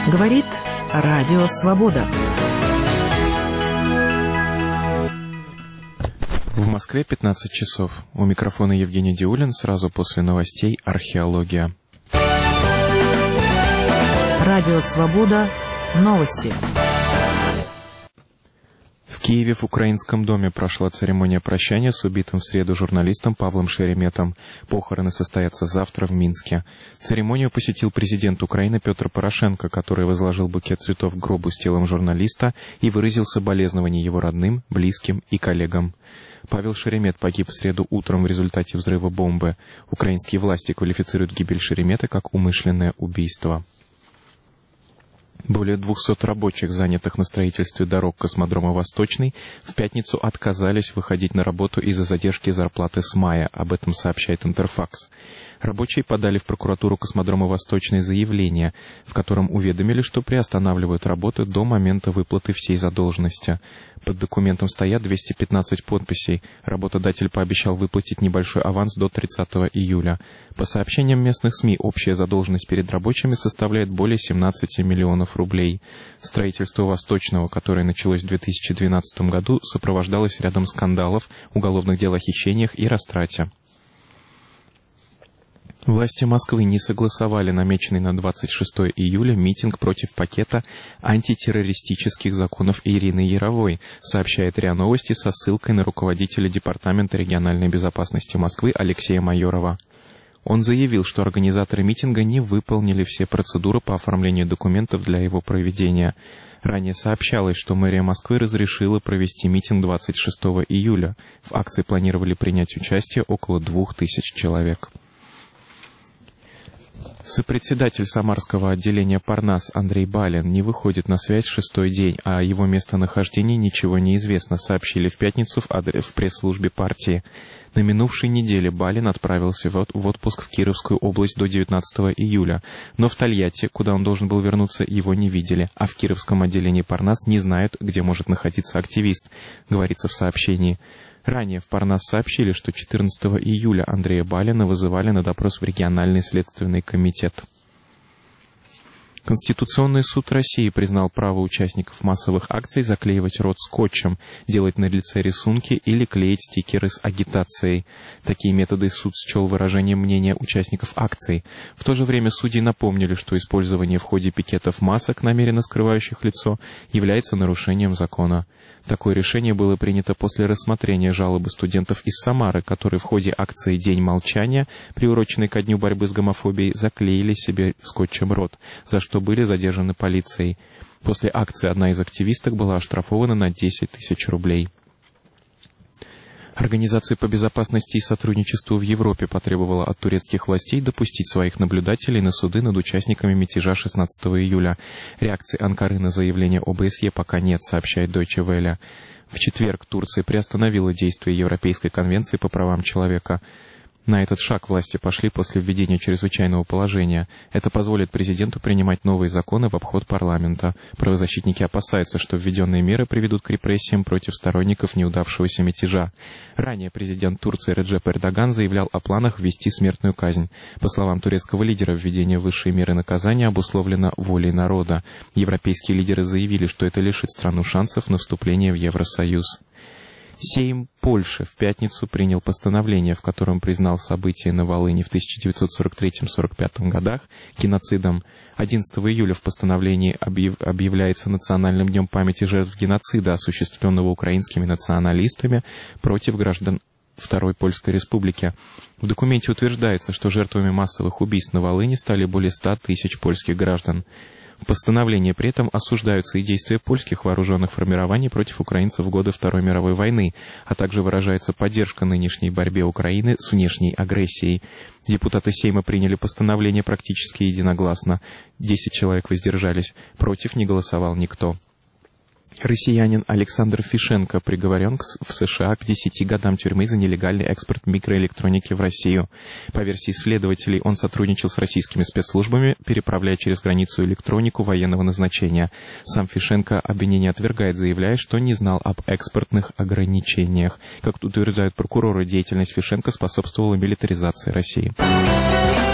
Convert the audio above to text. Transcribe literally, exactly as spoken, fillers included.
Говорит Радио Свобода. В Москве пятнадцать часов. У микрофона Евгений Диулин. Сразу после новостей «Археология». Радио Свобода. Новости. В Киеве в Украинском доме прошла церемония прощания с убитым в среду журналистом Павлом Шереметом. Похороны состоятся завтра в Минске. Церемонию посетил президент Украины Петр Порошенко, который возложил букет цветов к гробу с телом журналиста и выразил соболезнования его родным, близким и коллегам. Павел Шеремет погиб в среду утром в результате взрыва бомбы. Украинские власти квалифицируют гибель Шеремета как умышленное убийство. Более двухсот рабочих, занятых на строительстве дорог космодрома «Восточный», в пятницу отказались выходить на работу из-за задержки зарплаты с мая. Об этом сообщает Интерфакс. Рабочие подали в прокуратуру космодрома «Восточный» заявление, в котором уведомили, что приостанавливают работы до момента выплаты всей задолженности. Под документом стоят двести пятнадцать подписей. Работодатель пообещал выплатить небольшой аванс до тридцатого июля. По сообщениям местных СМИ, общая задолженность перед рабочими составляет более семнадцати миллионов рублей. Строительство «Восточного», которое началось в две тысячи двенадцатом году, сопровождалось рядом скандалов, уголовных дел о хищениях и растрате. Власти Москвы не согласовали намеченный на двадцать шестого июля митинг против пакета антитеррористических законов Ирины Яровой, сообщает РИА Новости со ссылкой на руководителя Департамента региональной безопасности Москвы Алексея Майорова. Он заявил, что организаторы митинга не выполнили все процедуры по оформлению документов для его проведения. Ранее сообщалось, что мэрия Москвы разрешила провести митинг двадцать шестого июля. В акции планировали принять участие около двух тысяч человек. Сопредседатель Самарского отделения Парнас Андрей Балин не выходит на связь шестой день, а о его местонахождении ничего не известно, сообщили в пятницу в, адрес, в пресс-службе партии. На минувшей неделе Балин отправился в отпуск в Кировскую область до девятнадцатого июля, но в Тольятти, куда он должен был вернуться, его не видели, а в Кировском отделении Парнас не знают, где может находиться активист, говорится в сообщении. Ранее в Парнас сообщили, что четырнадцатого июля Андрея Балина вызывали на допрос в региональный следственный комитет. Конституционный суд России признал право участников массовых акций заклеивать рот скотчем, делать на лице рисунки или клеить стикеры с агитацией. Такие методы суд счел выражением мнения участников акций. В то же время судьи напомнили, что использование в ходе пикетов масок, намеренно скрывающих лицо, является нарушением закона. Такое решение было принято после рассмотрения жалобы студентов из Самары, которые в ходе акции «День молчания», приуроченной ко дню борьбы с гомофобией, заклеили себе скотчем рот, за что были задержаны полицией. После акции одна из активисток была оштрафована на десять тысяч рублей. Организация по безопасности и сотрудничеству в Европе потребовала от турецких властей допустить своих наблюдателей на суды над участниками мятежа шестнадцатого июля. Реакции Анкары на заявление ОБСЕ пока нет, сообщает Deutsche Welle. В четверг Турция приостановила действие Европейской конвенции по правам человека. На этот шаг власти пошли после введения чрезвычайного положения. Это позволит президенту принимать новые законы в обход парламента. Правозащитники опасаются, что введенные меры приведут к репрессиям против сторонников неудавшегося мятежа. Ранее президент Турции Реджеп Эрдоган заявлял о планах ввести смертную казнь. По словам турецкого лидера, введение высшей меры наказания обусловлено волей народа. Европейские лидеры заявили, что это лишит страну шансов на вступление в Евросоюз. Сейм Польши в пятницу принял постановление, в котором признал события на Волыни в тысяча девятьсот сорок третьем — сорок пятом годах геноцидом. одиннадцатого июля в постановлении объяв... объявляется Национальным днем памяти жертв геноцида, осуществленного украинскими националистами против граждан Второй Польской Республики. В документе утверждается, что жертвами массовых убийств на Волыни стали более ста тысяч польских граждан. В постановлении при этом осуждаются и действия польских вооруженных формирований против украинцев в годы Второй мировой войны, а также выражается поддержка нынешней борьбе Украины с внешней агрессией. Депутаты Сейма приняли постановление практически единогласно. Десять человек воздержались. Против не голосовал никто. Россиянин Александр Фишенко приговорен в США к десяти годам тюрьмы за нелегальный экспорт микроэлектроники в Россию. По версии следователей, он сотрудничал с российскими спецслужбами, переправляя через границу электронику военного назначения. Сам Фишенко обвинение отвергает, заявляя, что не знал об экспортных ограничениях. Как утверждают прокуроры, деятельность Фишенко способствовала милитаризации России.